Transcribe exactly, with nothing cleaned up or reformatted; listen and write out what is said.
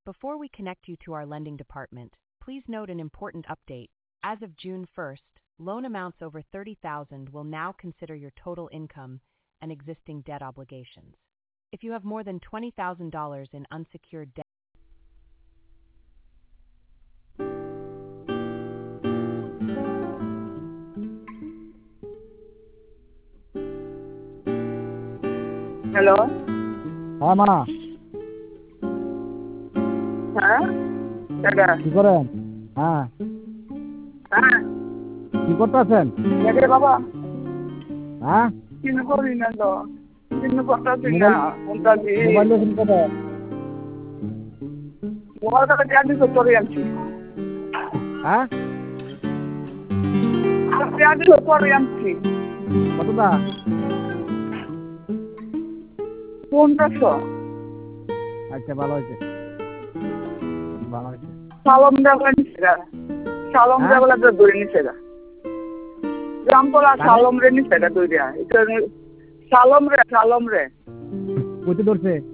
Before we connect you to our lending department, please note an important update. As of June first, loan amounts over thirty thousand dollars will now consider your total income and existing debt obligations. If you have more than twenty thousand dollars in unsecured debt, hello, হ্যাঁ মা, হ্যাঁ দাদা, কি করেন? হ্যাঁ, হ্যাঁ কি করতেছেন? দেখে বাবা হ্যাঁ, কিছু করি না তো, কিছু করতেছি না। মোবাইল মোবাইল দেখুন কত? মোবাইল টাকা দেওয়া দিতে করে আনছি, হ্যাঁ, দেওয়া দিতে করে আনছি। কতটা? পনেরোশো। আচ্ছা, ভালো হয়েছে, ভালো হয়েছে। সালম দেওয়া নিচ্ছে গা, সালম হ্যাঁ? দেওয়া তো ধরে নিচ্ছে গা, রামপলা কানে? সালম রে নিচ্ছে গা ধরে। সালম রে, সালম রে কইতে ধরছে?